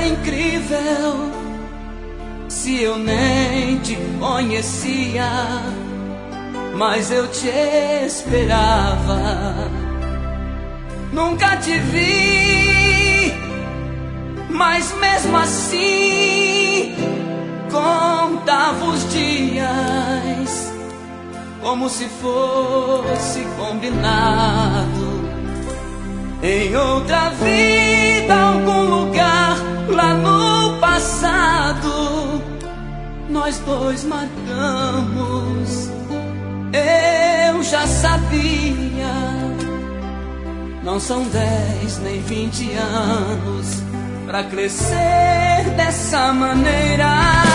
incrível se eu nem te conhecia, mas eu te esperava. Nunca te vi, mas mesmo assim contava os dias como se fosse combinado. Em outra vida, algum lugar lá no passado, nós dois marcamos. Eu já sabia. Não são 10 nem 20 anos pra crescer dessa maneira.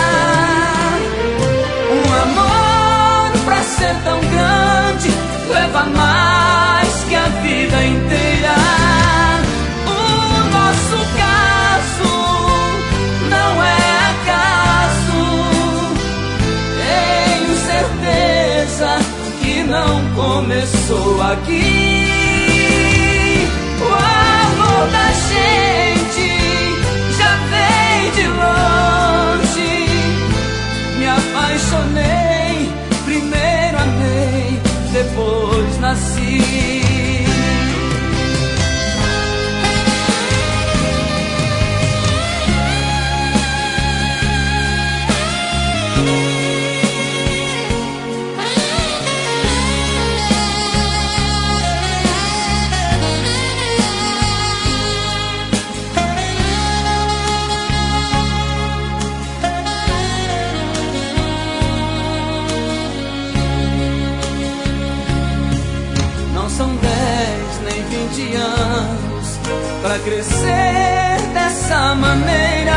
Um amor pra ser tão grande leva mais que a vida inteira. O nosso caso não é acaso. Tenho certeza que não começou aqui. O amor da gente já veio de longe. Me apaixonei, primeiro amei, depois nasci. São 10 nem 20 anos pra crescer dessa maneira.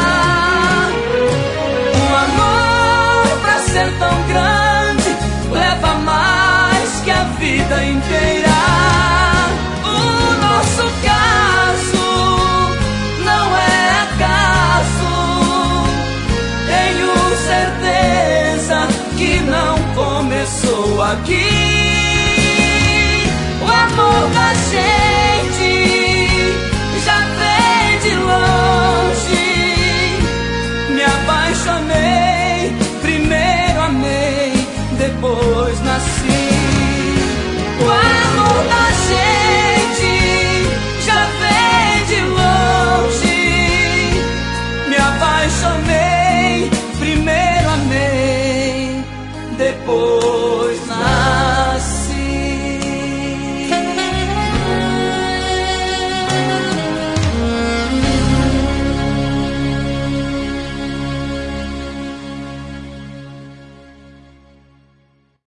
Um amor pra ser tão grande leva mais que a vida inteira. O nosso caso não é acaso. Tenho certeza que não começou aqui. O amor da gente já vem de longe. Me apaixonei, primeiro amei, depois nasci. O amor da gente já vem de longe. Me apaixonei, primeiro amei, depois